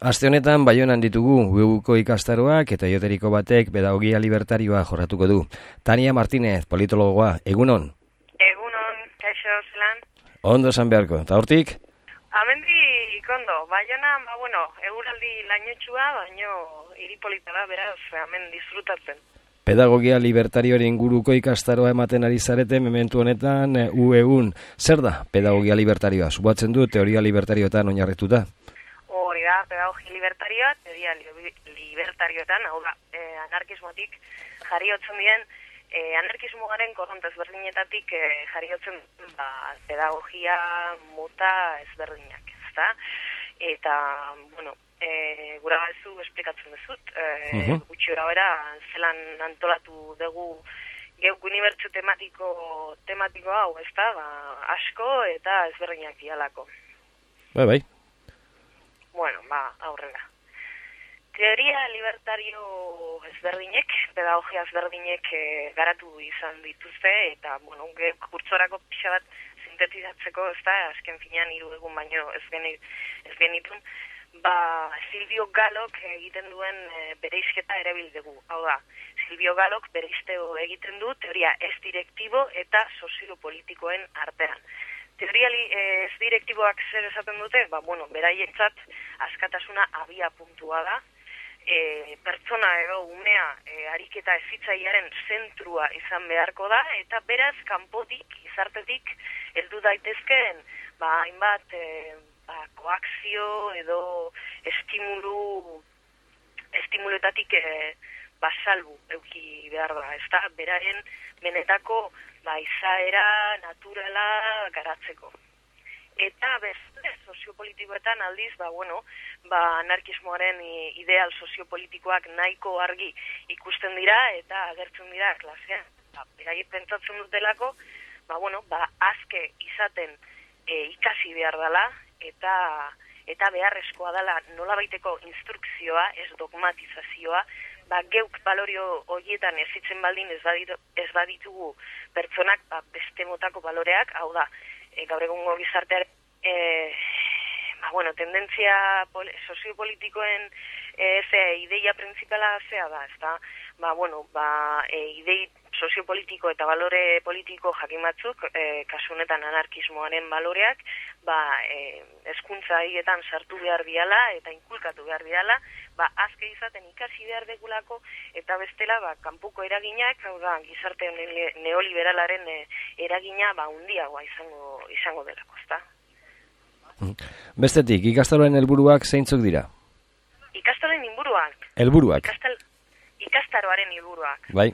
Aste honetan Baionan ditugu UEUko ikastaroak eta joteriko batek pedagogia libertarioa jorratuko du. Tania Martínez, politologoa, egunon? Egunon, kaixo, zelan? Ondo esan beharko, eta hortik? Amendik ondo, Baionan, eguraldi lainotxua, baino hiripolita da, beraz, hemen disfrutatzen. Pedagogia libertarioaren inguruko ikastaroa ematen ari zarete mementu honetan UEUn. Zer da pedagogia libertarioa? Subatzen du teoria libertarioetan oinarrituta? Hori da, pedagogia libertarioa, teoria libertarioetan, hau da, anarkismotik jarriotzen diren, anarkismoaren korronte ezberdinetatik jarriotzen pedagogia mota ezberdinak, ezta? Eta, gura badezu esplikatzen dezut, gutxi gora bera, zelan antolatu dugu geuk unibertsu tematiko hau, ezta? Asko eta ezberdinak dialako. Bai. Aurrera. Teoria libertario ezberdinek, pedagogia ezberdinek garatu izan dituzte, eta, kurtsorako pixa bat sintetizatzeko, ezta, azken finean 3 egun baino ez genitun, Silvio Galok egiten duen bereizketa erabildegu. Hau da, Silvio Galok bereizteo egiten du teoria ez direktibo eta soziopolitikoen artean. Teoria ez direktiboak zer esaten dute? Beraientzat askatasuna abia puntua da, pertsona edo umea ariketa hezitzailearen zentrua izan beharko da, eta beraz kanpotik, gizartetik heldu daitezkeen hainbat koakzio edo estimuluetatik salbu euki behar da, ez da, beraren benetako izaera naturala garatzeko. Eta beste soziopolitikoetan aldiz, anarkismoaren ideal soziopolitikoak nahiko argi ikusten dira eta agertzen dira klasean. Beraiek pentsatzen dutelako, azke izaten ikasi behar dela, eta beharrezkoa dela nolabaiteko instrukzioa, ez dogmatizazioa, geuk balorio horietan ezitzen baldin ez baditugu pertsonak beste motako baloreak, hau da, gaur egungo gizartearen tendentzia soziopolitikoen ideia printzipala zea da, ezta? Idei soziopolitiko eta balore politiko jakin batzuk, kasu honetan anarkismoaren baloreak, hezkuntza haietan sartu behar diala eta inkulkatu behar diala, azke izaten ikasi behar degulako, eta bestela, kanpoko eraginak, hau da, gizarte neoliberalaren eragina, hundiagoa izango delako, ezta? Bestetik, ikastaroen helburuak zeintzuk dira? Ikastaroen inburuak? Helburuak. Ikastaroaren helburuak. Bai.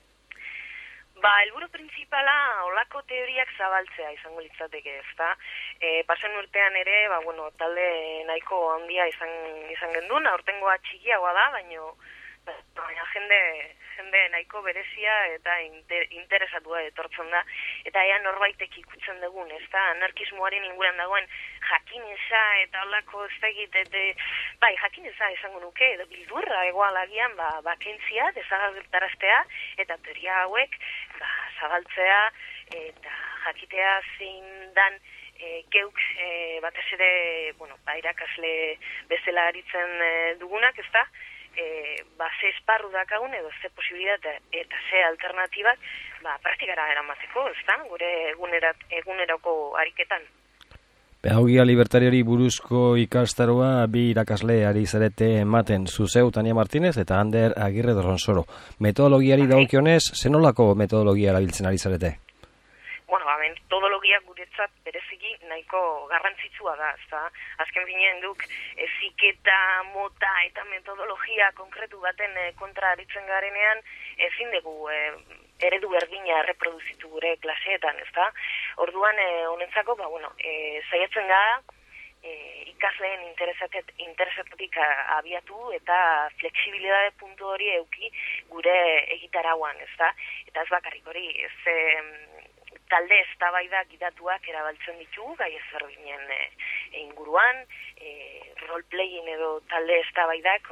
Helburu printzipala olako teoriak zabaltzea izango litzateke, ezta? Pasen urtean ere, talde nahiko handia izan gendun, aurtengoa txikiagoa da, baina jende nahiko berezia eta interesatua etortzen da, eta ea norbaitek ikutzen dugun, ezta? Anarkismoaren inguran dagoen jakineza eta olako ez da egite, jakineza izango nuke, edo bildurra egoalagian, kentzia, desagertaraztea, eta teoria hauek, zabaltzea, eta jakitea zein dan geuk batez ere, irakasle bezala aritzen dugunak, ezta? Ze esparru dakagun edo ze posibilitate eta ze alternatibak praktikara eramateko, ezta? Gure eguneroko ariketan. Pedagogia libertariori buruzko ikastaroa 2 irakasle ari zarete ematen, zuzeu Tania Martínez eta Ander Agirre Dorronsoro. Metodologiari dagokionez, zenolako metodologia erabiltzen ari zarete? Metodologia guretzat bereziki nahiko garrantzitsua da, ezta? Azken finean duk eziketa, mota eta metodologia konkretu baten kontra aritzen garenean, ezin dugu eredu berdina erreproduzitu gure klaseetan, ezta? Orduan, honentzako, saiatzen gara, ikasleen interesatetik abiatu eta flexibilidade puntu hori euki gure egitarauan, ezta? Eta ez bakarrik hori, talde eztabaida gidatuak erabaltzen ditugu, gai ezberdinen inguruan, role-playing edo talde eztabaidak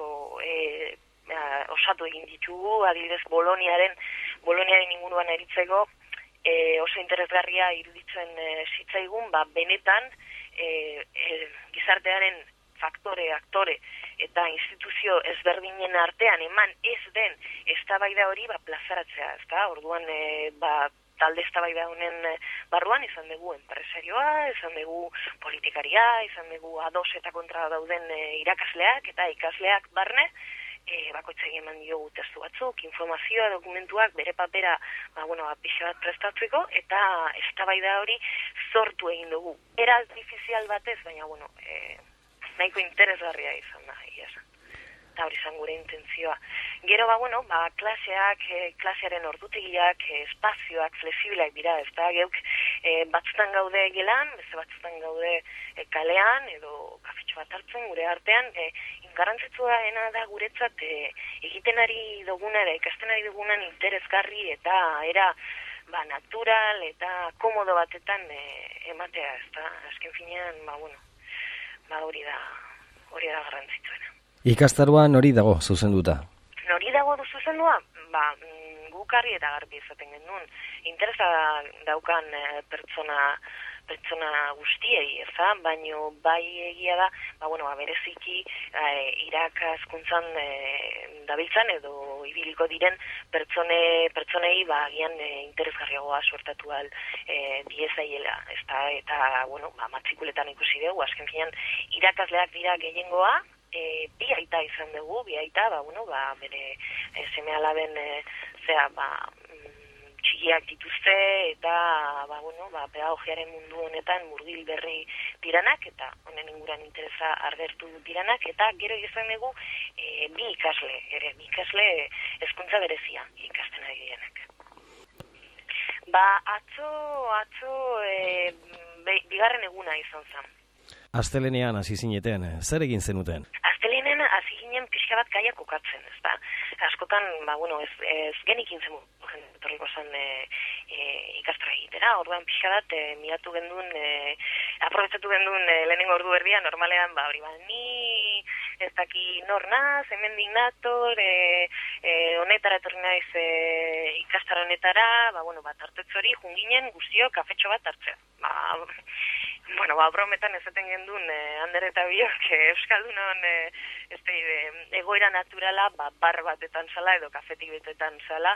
osatu egin ditugu, adibidez Boloniaren inguruan eritzeko, oso interesgarria iruditzen zitzaigun, benetan gizartearen aktore eta instituzio ezberdinen artean eman ez den eztabaida hori plazaratzea, ezta? Orduan talde eztabaida honen barruan izan dugu enpresarioa, izan dugu politikaria, izan dugu ados eta kontra dauden irakasleak eta ikasleak barne, bakoitzak eman diogu testu batzuk, informazioa, dokumentuak, bere papera, pixa bat prestatzeko, eta eztabaida hori sortu egin dugu. Era artifizial batez, baina, nahiko interesgarria izan da, eta hori izan gure intentzioa. Gero, klasearen ordutegiak, espazioak, flexibilak dira, ez da, geuk batzutan gaude gelan, beste batzutan gaude kalean, edo kafetxo bat hartzen gure artean, garrantzitsuena da guretzat egiten ari duguna, ikasten ari dugunan interesgarri eta era natural eta komodo batetan ematea, ez da, azken finean, hori da garrantzitsuena. Ikastaroan hori dago zuzenduta? Nori dago zuzendua? Guk argi eta garbi izaten genuen. Interesa daukan pertsona guztiei, baino bai egia da, bereziki irakaskuntzan dabiltzan edo ibiliko diren pertsonei agian interesgarriagoa suertatu al diezaiela, eta matrikuletan ikusi dugu, azken finean irakasleak dira gehiengoa, bi aita izan dugu, bere seme-alaben txikiak dituzte eta pedagogiaren mundu honetan murgil berri diranak eta honen inguran interesa argertu diranak eta gero izan dugu bi ikasle hezkuntza berezia ikasten ari direnak. Atzo bigarren eguna izan zen. Astelenean hasi zineten, zer egin zenuten? Astelenean hasi ginen pixka bat gaia kokatzen, ezta? Askotan, ez genikin zen etorriko zen ikastra egitera, orduan pixka bat miratu gendun, aprobetsatu gendun lehenengo ordu erdia, normalean, ni ez daki nor naz, hemen dignator, honetara etorri naiz ikastara honetara, tartetz hori junginen guztio kafetxo bat hartzea. Brometan ezaten gendun, Ander eta biok, Euskaldunon egoera naturala, bar batetan zala edo kafetik betetan zala,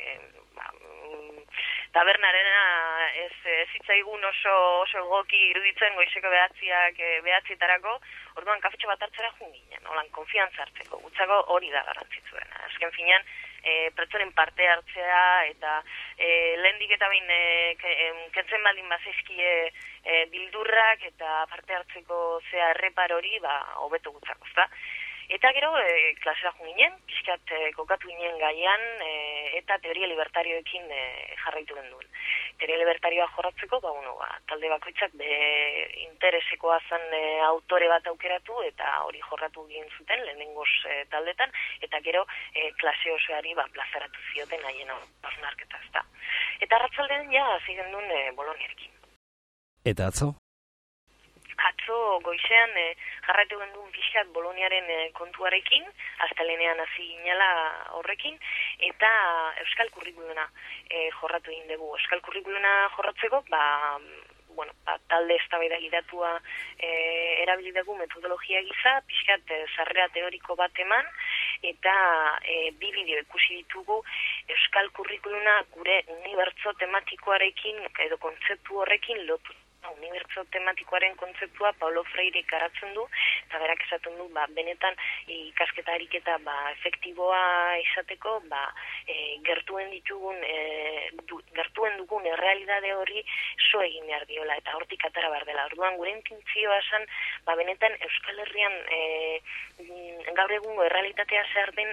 tabernarena ez zitzaigun oso egoki iruditzen goizeko behatzietarako, orduan kafetxo bat hartzera junginen, holan, konfiantza hartzeko, gutzako hori da garrantzitsuena. Azken finean, pertsonen parte hartzea eta lehendik eta bain kentzen baldin bazizkie bildurrak eta parte hartzeko errepar hori hobeto gutzako, ezta? Eta gero, klasera junginen, pixkat kokatu ginen gaian eta teoria libertarioekin jarraitu genduen. Teoria libertarioa jorratzeko, talde bakoitzak interesekoa zen autore bat aukeratu eta hori jorratu egin zuten lehenengoz taldetan, eta gero klase osoari plazaratu zioten haien hausnarketa, ezta. Eta arratzaldean hasi genduen Boloniarekin. Eta atzo? Atzo goizean jarraitu genduen pixkat Boloniaren kontuarekin, astelenean hasi ginela horrekin, eta euskal kurrikuluna jorratu egin dugu. Euskal kurrikuluna jorratzeko, talde eztabaida gidatua erabili dugu metodologia gisa, pixkat sarrera teoriko bat eman, eta bi bideo ikusi ditugu euskal kurrikuluna gure unibertso tematikoarekin edo kontzeptu horrekin lotu. Unibertso tematikoaren kontzeptua Paulo Freire garatzen du, eta berak esaten du, benetan ikasketa ariketa efektiboa izateko, gertuen dugun errealidade hori so egin behar diola, eta hortik atara behar dela. Orduan, gure intentzioa esan, benetan Euskal Herrian gaur egungo errealitatea zer den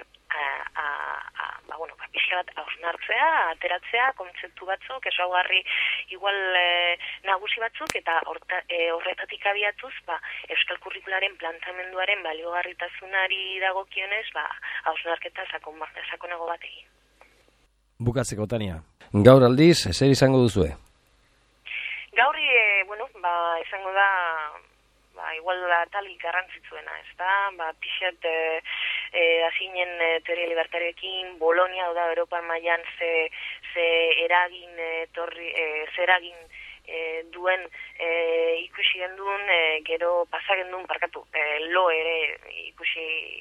pixka bat hausnartzea, ateratzea, kontzeptu batzuk, ezaugarri igual nagusi batzuk, eta horretatik abiatuz, euskal kurrikularen plantamenduaren baliogarritasunari dagokionez, hausnarketa sakonago bat egin. Bukatzeko, Tania. Gaur aldiz, zer izango duzue? Gaur, izango da, igual da talik garrantzitzuena, ez da? Pixat, azinen teoria libertarioekin, Bolonia, da, Europan mailan ze eragin duen ikusi gendun, gero pasa gendun, lo ere ikusi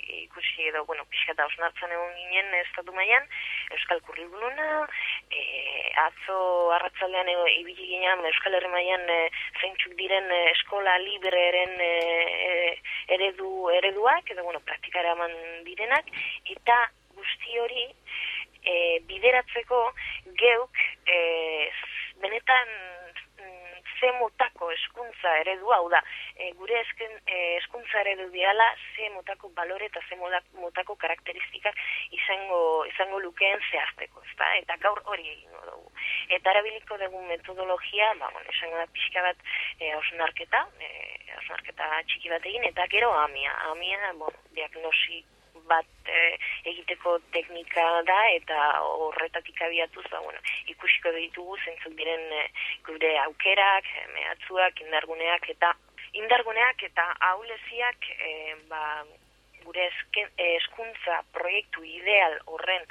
ikusi edo, pixka eta osnartzen egon ginen estatu mailan, euskal kurrikuluna, atzo arratsaldean ibili ginen Euskal Herri mailan zeintzuk diren eskola libreren ereduak, edo, praktikara eman direnak, eta guzti hori bideratzeko geuk benetan ze motako hezkuntza eredua, hau da, gure hezkuntza eredu diala ze motako balore eta ze motako karakteristikak izango lukeen zehazteko, ezta? Eta gaur hori egingo dugu. Eta erabiliko dugu metodologia, esango da pixka bat hausnarketa txiki bat egin, eta gero amia, diagnosi bat egiteko teknika da, eta horretatik abiatuz, ikusiko ditugu zentzuk diren gure aukerak, mehatzuak, indarguneak eta ahuleziak gure hezkuntza proiektu ideal horren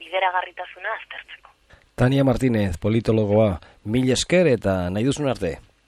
bideragarritasuna aztertzeko. Tania Martínez, politologoa, mil esker eta nahi duzun arte.